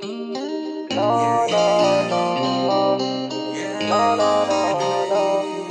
No, no, no. No, no, no, no.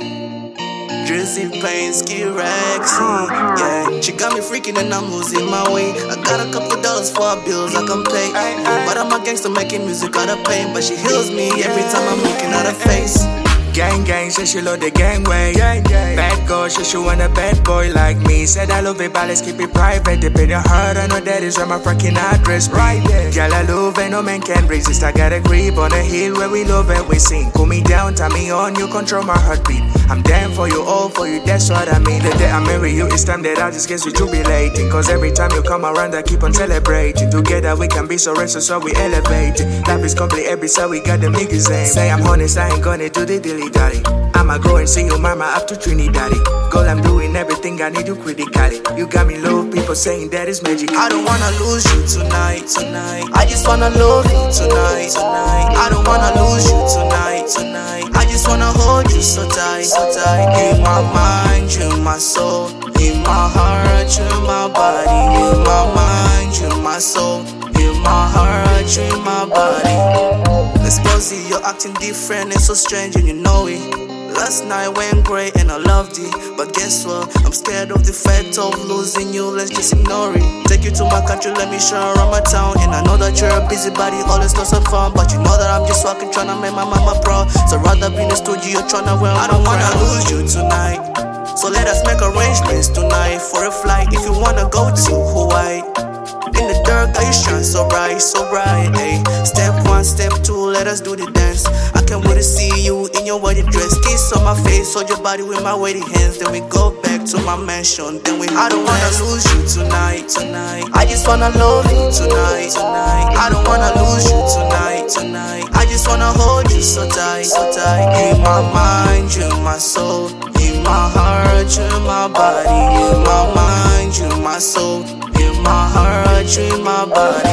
Drizzy Pain, Skid Rexy, yeah. She got me freaking and I'm losing my way. I got a couple dollars for bills I can pay, but I'm a gangster making music out of pain. But she heals me every time I'm looking at her face. Gang, gang, said she love the gangway. Bad girl, she want a bad boy like me. Said I love it, but let's keep it private. Deep in your heart, I know that is where my fucking address right there. Girl, I love it, no man can resist. I got a grip on the hill where we love and we sing. Cool me down, tie me on, you control my heartbeat. I'm down for you, all for you, that's what I mean. The day I marry you, it's time that I just get you jubilating. Cause every time you come around, I keep on celebrating. Together we can be so rich, so we elevate. Life is complete every side, we got them niggas aim. Say I'm honest, I ain't gonna do the dilly dally. I'ma go and see your mama up to Trinidad. Girl, I'm doing everything I need you critically. You got me low, people saying that is magic. I don't wanna lose you tonight, tonight. I just wanna love you tonight, tonight. I don't wanna lose you tonight, tonight. I just wanna hold you so tight, so tight. In my mind, you my soul. In my heart, you my body. In my mind, you my soul. In my heart, you my body. Let's see you're acting different and so strange and you know it. Last night went great and I loved it, but guess what? I'm scared of the fact of losing you, let's just ignore it. Take you to my country, let me show around my town. And I know that you're a busybody, always lots of fun, but you know that I'm just walking tryna make my mama proud. So rather be in the studio tryna wear I don't wanna lose you tonight. So let us make arrangements tonight for a flight if you wanna go to Hawaii. In the dark, you shine so bright, ayy. Step one, step two, let us do the dance. I can't wait to see you in your wedding dress. Kiss on my face, hold your body with my wedding hands. Then we go back to my mansion, I don't wanna lose you tonight, tonight. I just wanna love you tonight, tonight. I don't wanna lose you tonight, tonight. I just wanna hold you so tight, so tight. In my mind, you my soul. In my heart, you my body. In my mind, you my soul. In my heart, you my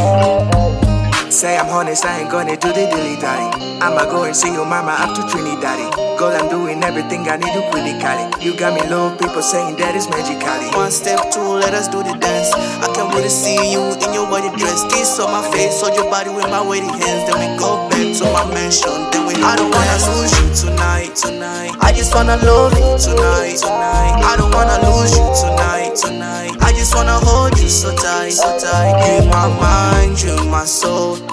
body. Say I'm honest, I ain't gonna do the dilly dally. I'ma go and see your mama up to Trinidad. Girl, I'm doing everything I need you critically. You got me low, people saying that is magically. One step two, let us do the dance. I can't wait to see you in your wedding dress. Kiss on my face, hold your body with my wedding hands. Then we go back to my mansion. I don't wanna lose you tonight, tonight. I just wanna love you tonight, tonight. I don't wanna lose you tonight, tonight. I just wanna hold you so tight, so tight. In my mind, you my soul.